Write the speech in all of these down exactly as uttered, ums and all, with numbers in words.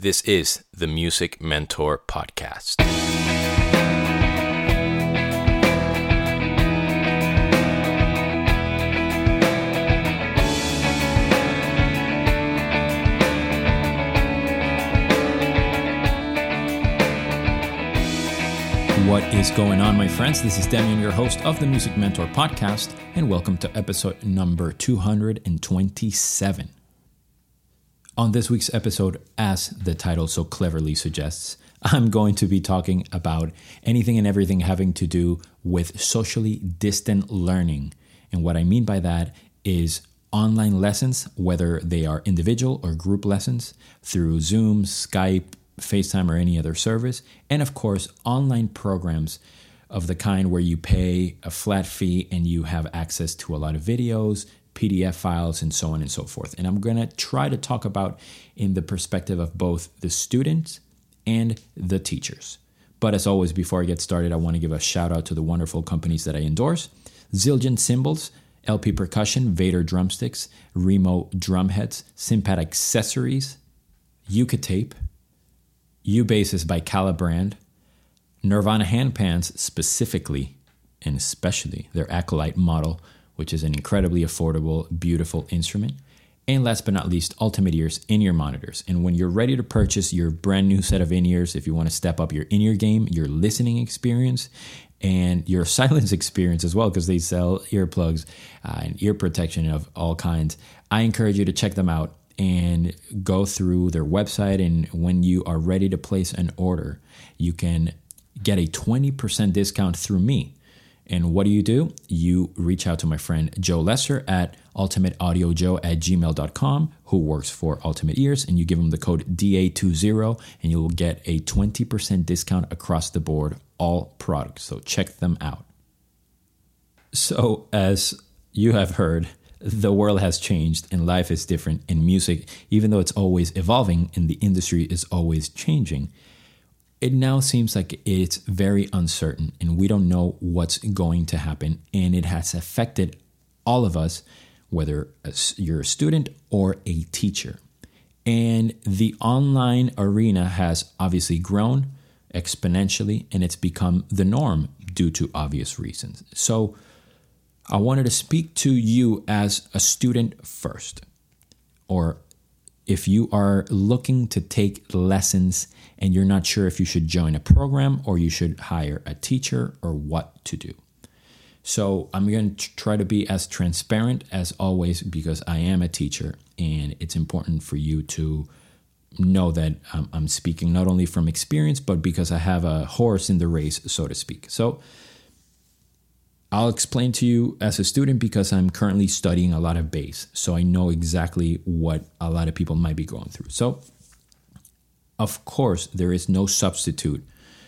This is the Music Mentor Podcast. What is going on, my friends? This is Demian, your host of the Music Mentor Podcast, and welcome to episode number two hundred twenty-seven. On this week's episode, as the title so cleverly suggests, I'm going to be talking about anything and everything having to do with socially distant learning. And what I mean by that is online lessons, whether they are individual or group lessons, through Zoom, Skype, FaceTime, or any other service. And of course, online programs of the kind where you pay a flat fee and you have access to a lot of videos, P D F files, and so on and so forth. And I'm going to try to talk about in the perspective of both the students and the teachers. But as always, before I get started, I want to give a shout out to the wonderful companies that I endorse: Zildjian Cymbals, L P Percussion, Vader Drumsticks, Remo Drumheads, Simpat Accessories, Yucatape, U-Basses by Calibrand, Nirvana Handpans specifically, and especially their Acolyte model, which is an incredibly affordable, beautiful instrument. And last but not least, Ultimate Ears in-ear monitors. And when you're ready to purchase your brand new set of in-ears, if you want to step up your in-ear game, your listening experience, and your silence experience as well, because they sell earplugs uh, and ear protection of all kinds, I encourage you to check them out and go through their website. And when you are ready to place an order, you can get a twenty percent discount through me. And what do you do? You reach out to my friend Joe Lesser at ultimate audio joe at gmail dot com, who works for Ultimate Ears, and you give him the code D A twenty, and you will get a twenty percent discount across the board, all products. So check them out. So as you have heard, the world has changed and life is different, and music, even though it's always evolving and the industry is always changing, it now seems like it's very uncertain and we don't know what's going to happen. And it has affected all of us, whether you're a student or a teacher. And the online arena has obviously grown exponentially, and it's become the norm due to obvious reasons. So I wanted to speak to you as a student first, or if you are looking to take lessons and you're not sure if you should join a program or you should hire a teacher or what to do. So I'm going to try to be as transparent as always, because I am a teacher, and it's important for you to know that I'm, I'm speaking not only from experience, but because I have a horse in the race, so to speak. So I'll explain to you as a student, because I'm currently studying a lot of bass, so I know exactly what a lot of people might be going through. So, of course, there is no substitute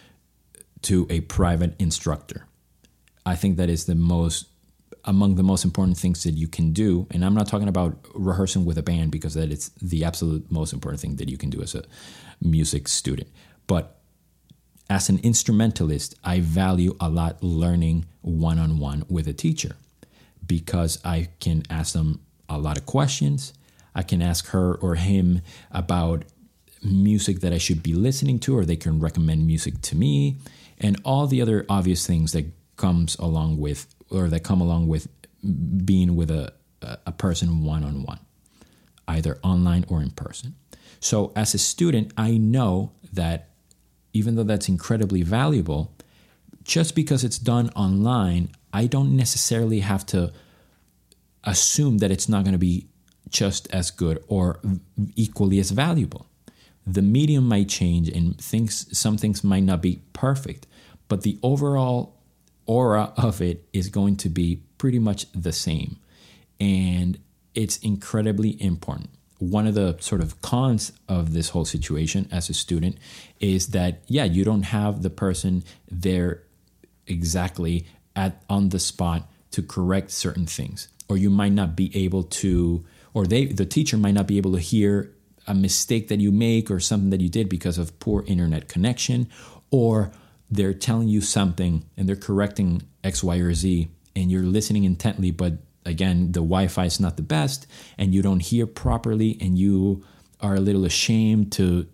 to a private instructor. I think that is the most, among the most important things that you can do, and I'm not talking about rehearsing with a band, because that is the absolute most important thing that you can do as a music student. But as an instrumentalist, I value a lot learning one-on-one with a teacher, because I can ask them a lot of questions. I can ask her or him about music that I should be listening to, or they can recommend music to me, and all the other obvious things that comes along with, or that come along with being with a, a person one-on-one, either online or in person. So as a student, I know that even though that's incredibly valuable, just because it's done online, I don't necessarily have to assume that it's not going to be just as good or equally as valuable. The medium might change and things, some things might not be perfect, but the overall aura of it is going to be pretty much the same. And it's incredibly important. One of the sort of cons of this whole situation as a student is that, yeah, you don't have the person there exactly at on the spot to correct certain things, or you might not be able to, or they, the teacher might not be able to hear a mistake that you make or something that you did because of poor internet connection, or they're telling you something and they're correcting X, Y, or Z, and you're listening intently, but again, the Wi-Fi is not the best, and you don't hear properly, and you are a little ashamed to to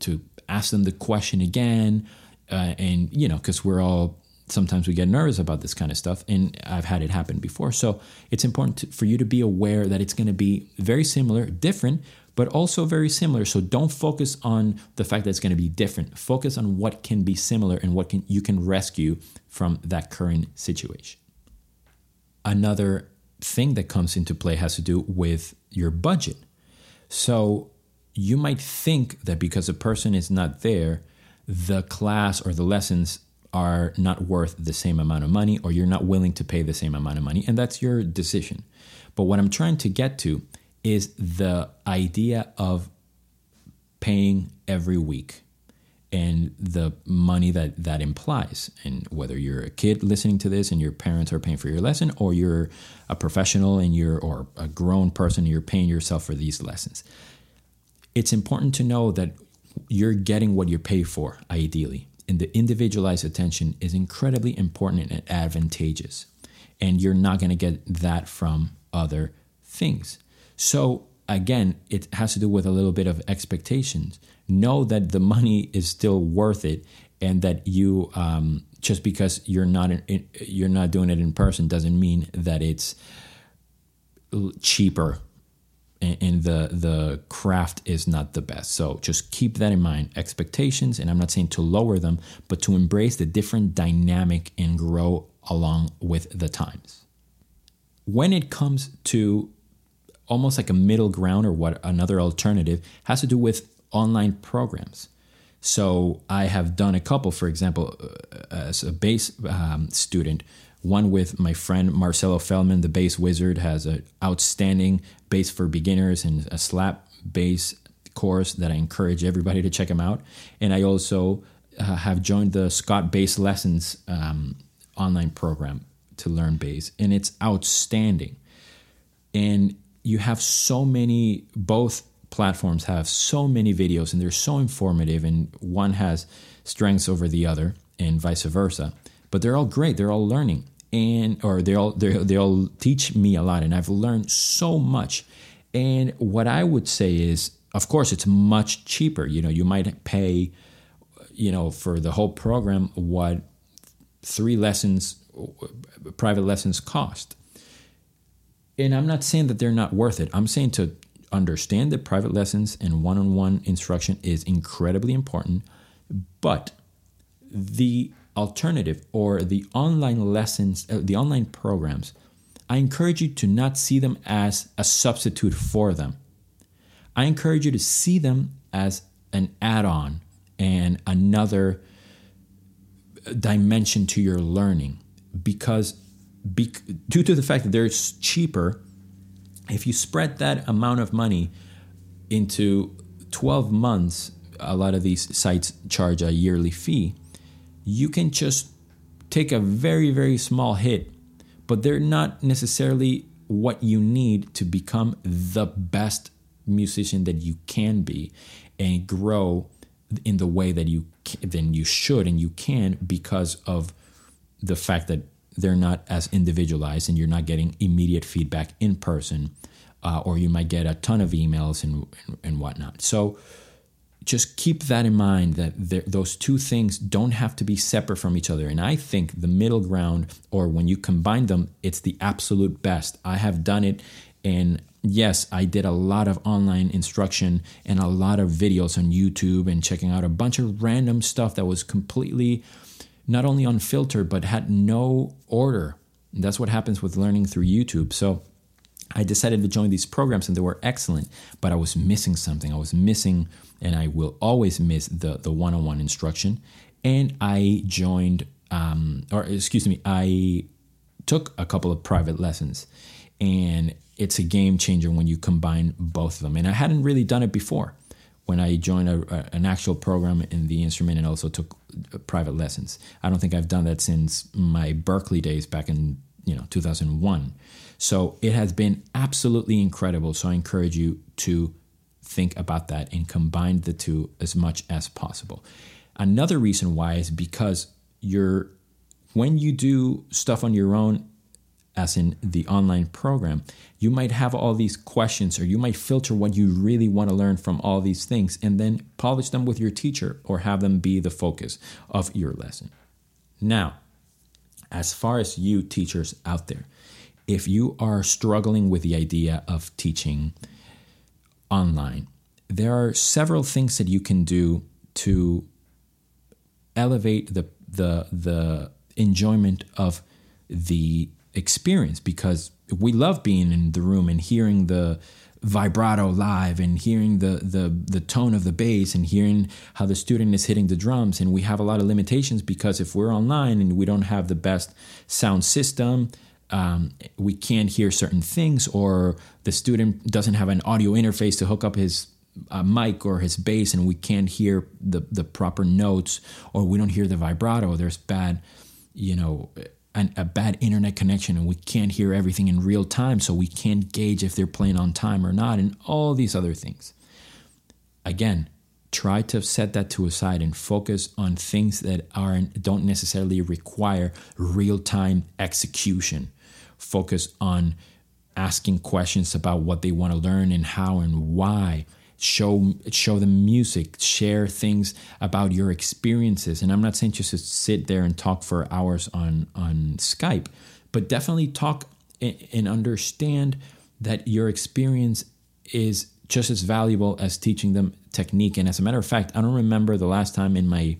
ask them the question again. Uh, and, you know, because we're all, sometimes we get nervous about this kind of stuff, and I've had it happen before. So it's important to, for you to be aware that it's going to be very similar, different, but also very similar. So don't focus on the fact that it's going to be different. Focus on what can be similar and what can you can rescue from that current situation. Another thing that comes into play has to do with your budget. So you might think that because a person is not there, the class or the lessons are not worth the same amount of money, or you're not willing to pay the same amount of money, and that's your decision. But what I'm trying to get to is the idea of paying every week and the money that that implies. And whether you're a kid listening to this and your parents are paying for your lesson, or you're a professional and you're or a grown person and you're paying yourself for these lessons, it's important to know that you're getting what you pay for, ideally. And the individualized attention is incredibly important and advantageous. And you're not going to get that from other things. So again, it has to do with a little bit of expectations. Know that the money is still worth it, and that you um, just because you're not in, you're not doing it in person doesn't mean that it's cheaper and the the craft is not the best. So just keep that in mind, expectations, and I'm not saying to lower them, but to embrace the different dynamic and grow along with the times. When it comes to almost like a middle ground, or what another alternative, has to do with online programs. So I have done a couple, for example, as a bass um, student, one with my friend Marcelo Feldman, the bass wizard, has an outstanding bass for beginners and a slap bass course that I encourage everybody to check him out. And I also uh, have joined the Scott Bass Lessons um, online program to learn bass, and it's outstanding. And you have so many, both platforms have so many videos, and they're so informative, and one has strengths over the other and vice versa. But they're all great. They're all learning, and or they all they they all teach me a lot, and I've learned so much. And what I would say is, of course, it's much cheaper. You know, you might pay, you know, for the whole program what three lessons, private lessons cost. And I'm not saying that they're not worth it. I'm saying to understand that private lessons and one-on-one instruction is incredibly important, but the alternative, or the online lessons, uh, the online programs, I encourage you to not see them as a substitute for them. I encourage you to see them as an add-on and another dimension to your learning, because be, due to the fact that they're cheaper, if you spread that amount of money into twelve months, a lot of these sites charge a yearly fee. You can just take a very, very small hit, but they're not necessarily what you need to become the best musician that you can be and grow in the way that you then you should and you can, because of the fact that they're not as individualized and you're not getting immediate feedback in person, uh, or you might get a ton of emails and and, and whatnot. So just keep that in mind, that those two things don't have to be separate from each other. And I think the middle ground, or when you combine them, it's the absolute best. I have done it, and yes, I did a lot of online instruction and a lot of videos on YouTube and checking out a bunch of random stuff that was completely not only unfiltered, but had no order. And that's what happens with learning through YouTube. So I decided to join these programs, and they were excellent, but I was missing something. I was missing, and I will always miss the, the one-on-one instruction. And I joined, um, or excuse me, I took a couple of private lessons, and it's a game changer when you combine both of them. And I hadn't really done it before when I joined a, a, an actual program in the instrument and also took private lessons. I don't think I've done that since my Berklee days back in, you know, two thousand one. So it has been absolutely incredible. So I encourage you to think about that and combine the two as much as possible. Another reason why is because you're when you do stuff on your own, as in the online program, you might have all these questions, or you might filter what you really want to learn from all these things and then polish them with your teacher or have them be the focus of your lesson. Now, as far as you teachers out there, if you are struggling with the idea of teaching online, there are several things that you can do to elevate the the the enjoyment of the experience, because we love being in the room and hearing the vibrato live and hearing the the the tone of the bass and hearing how the student is hitting the drums. And we have a lot of limitations because if we're online and we don't have the best sound system, um, we can't hear certain things, or the student doesn't have an audio interface to hook up his uh, mic or his bass, and we can't hear the the proper notes, or we don't hear the vibrato. There's bad, you know, an, a bad internet connection, and we can't hear everything in real time, so we can't gauge if they're playing on time or not, and all these other things. Again, try to set that to aside and focus on things that aren't don't necessarily require real-time execution. Focus on asking questions about what they want to learn and how and why. Show show them music, share things about your experiences. And I'm not saying just to sit there and talk for hours on, on Skype, but definitely talk and understand that your experience is just as valuable as teaching them technique. And as a matter of fact, I don't remember the last time in my,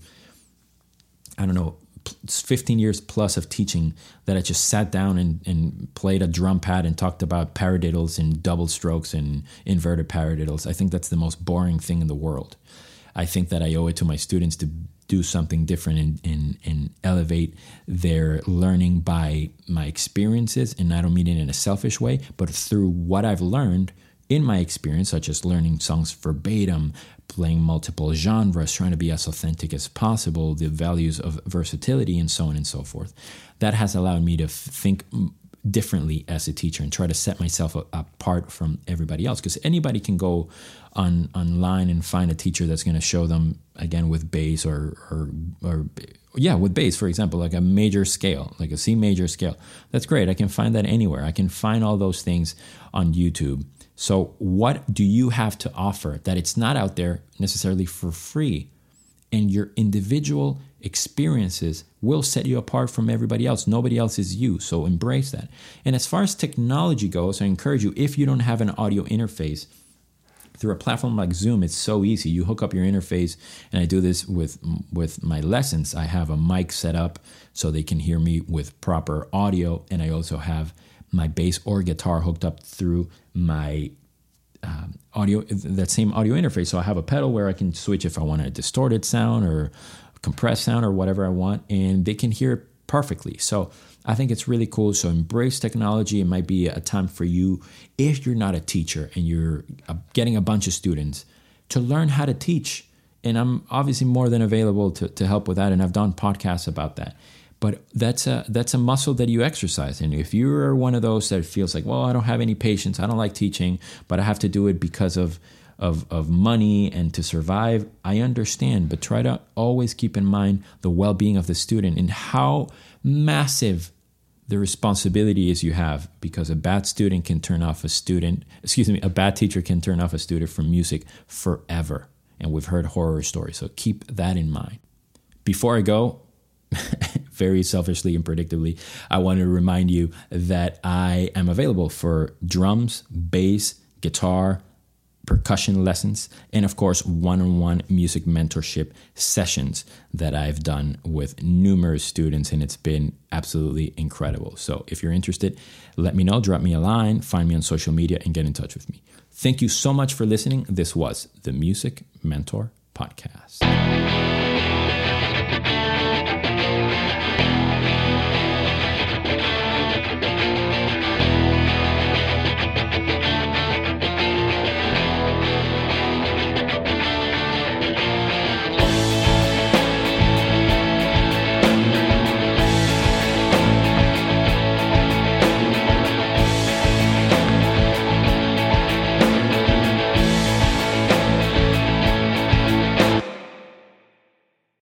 I don't know, fifteen years plus of teaching that I just sat down and, and played a drum pad and talked about paradiddles and double strokes and inverted paradiddles. I think that's the most boring thing in the world. I think that I owe it to my students to do something different and, and, and elevate their learning by my experiences. And I don't mean it in a selfish way, but through what I've learned in my experience, such as learning songs verbatim, playing multiple genres, trying to be as authentic as possible, the values of versatility, and so on and so forth. That has allowed me to f- think differently as a teacher and try to set myself a- apart from everybody else. Because anybody can go on online and find a teacher that's going to show them, again, with bass or, or, or, yeah, with bass, for example, like a major scale, like a C major scale. That's great. I can find that anywhere. I can find all those things on YouTube. So what do you have to offer that it's not out there necessarily for free? And your individual experiences will set you apart from everybody else. Nobody else is you, so embrace that. And as far as technology goes, I encourage you, if you don't have an audio interface, through a platform like Zoom, it's so easy. You hook up your interface, and I do this with with my lessons. I have a mic set up so they can hear me with proper audio, and I also have my bass or guitar hooked up through my um, audio, that same audio interface. So I have a pedal where I can switch if I want a distorted sound or compressed sound or whatever I want, and they can hear it perfectly. So I think it's really cool. So embrace technology. It might be a time for you, if you're not a teacher and you're getting a bunch of students, to learn how to teach. And I'm obviously more than available to, to help with that, and I've done podcasts about that. But that's a that's a muscle that you exercise. And if you're one of those that feels like, well, I don't have any patience, I don't like teaching, but I have to do it because of, of, of money and to survive, I understand. But try to always keep in mind the well-being of the student and how massive the responsibility is you have, because a bad student can turn off a student, excuse me, a bad teacher can turn off a student from music forever. And we've heard horror stories, so keep that in mind. Before I go, very selfishly and predictably, I want to remind you that I am available for drums, bass, guitar, percussion lessons, and of course, one-on-one music mentorship sessions that I've done with numerous students, and it's been absolutely incredible. So if you're interested, let me know, drop me a line, find me on social media, and get in touch with me. Thank you so much for listening. This was the Music Mentor Podcast.